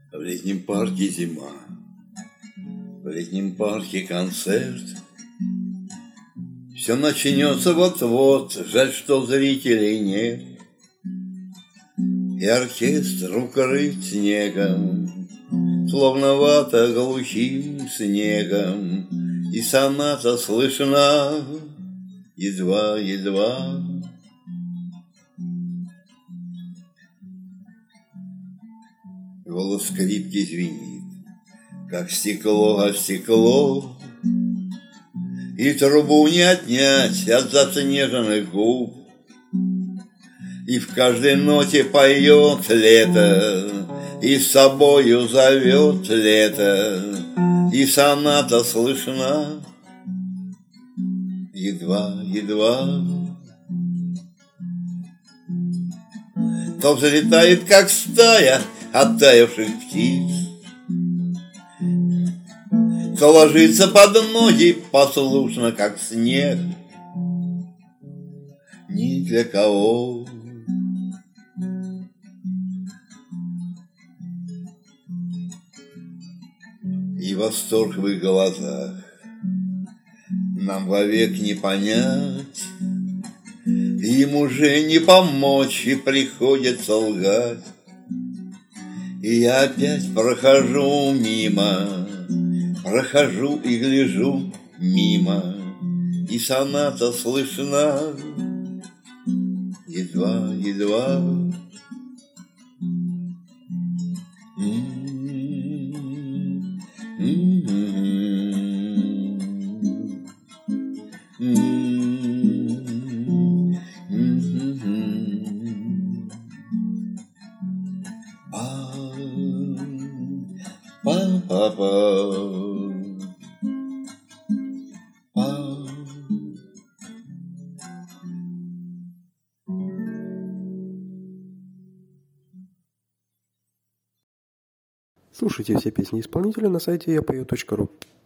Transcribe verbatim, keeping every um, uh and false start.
В летнем парке зима, в летнем парке концерт. Все начнется вот-вот, жаль, что зрителей нет. И оркестр укрыт снегом, словно вата глухим снегом, и соната слышна едва-едва. Голос скрипки звенит, как стекло о стекло, и трубу не отнять от заснеженных губ. И в каждой ноте поет лето, и с собою зовет лето, и соната слышна едва-едва. То взлетает, как стая оттаивших птиц, то ложится под ноги послушно, как снег. Ни для кого. И восторг в их глазах нам вовек не понять, им уже не помочь, и приходится лгать. И я опять прохожу мимо, прохожу и гляжу мимо, и соната слышна едва-едва. Па-па-па. Слушайте все песни исполнителя на сайте я пою точка ру.